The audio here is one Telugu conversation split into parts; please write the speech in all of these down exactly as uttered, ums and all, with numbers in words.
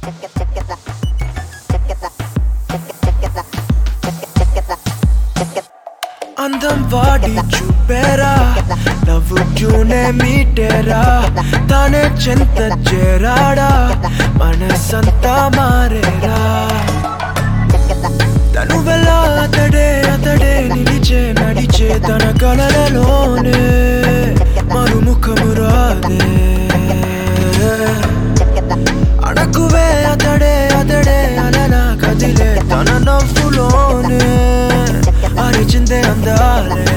అందం వాడి చూపేరా నవ్వు ట్యూనే మీటేరా తానే చెంత చేరాడా మనసంతా మారేరా తను వెళ్ళ అతడే అతడే నిలిచే నడిచే తన కలలలోనే మరుముఖము రాదే అడకువే అతడే అతడే అలలా కదిలే తన నవ్వులోనే అరిచిందే అందాలే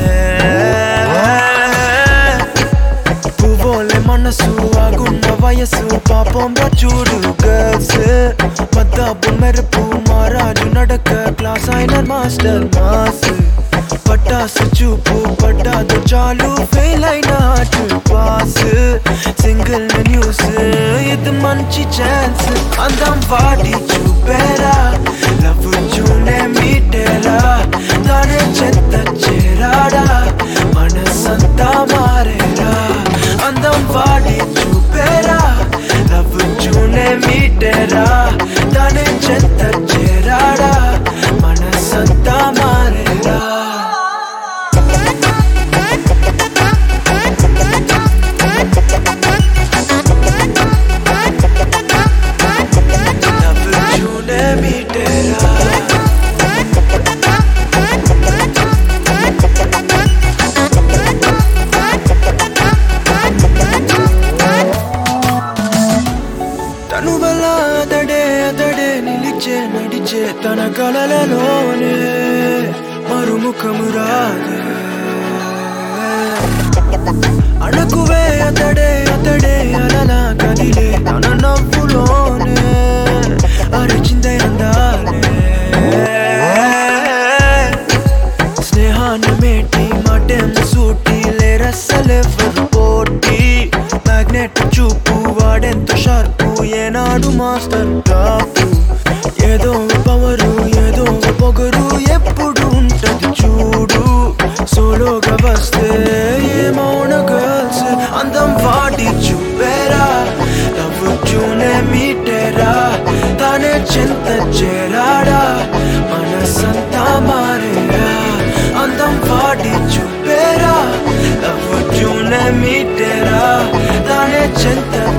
పువ్వులే మనసు ఆగున్న వయసు పాపం చూడు గర్ల్స్ మద్దాపు మెరుపు మారాజు నడక క్లాస్ అయిన మాస్టర్ మాస్ పట్టాసు చూపు పట్టాదు చాలు ఫెయిల్ అయిన పాస్ సింగిల్ న్యూస్ ఇది మంచి ఛాన్స్ అందం వాడి చూపేరా లవ్ చూనే మీటేరా తానే చెత్త చేరాడా మనసంతా మారేరా అందం వాడి చూపేరా లవ్ చూనే మీటేరా తానే చెత్త చేరాడా మనసంతా మారేరా తను వల్ల అతడే అతడే నిలిచే నడిచే తన కలలలోనే మరుముఖము రాదే అణకువే అతడే అతడే అలలా కదిలే తన నవ్వులోనే అరిచిందే అందాలే స్నేహాన్ని మేటి మాటేమో సూటి లేరస్సలెవ్వరు పోటీ మ్యాగ్నెట్ చూపు వాడెంతో షార్పు ఏనాడు మాస్టర్ టాపు ఏదో పవరు ఏదో పొగరు ఎప్పుడు ఉంటది చూడు సోలోగా వస్తే ఏమౌన గర్ల్స్ అందం వాడి చూపేరా లవ్ చూనే మీటేరా తానే చింత చేరాడా మనసంతా మారేరా అందం వాడి చూపేరా లవ్ చూనే మీటేరా తానే చింత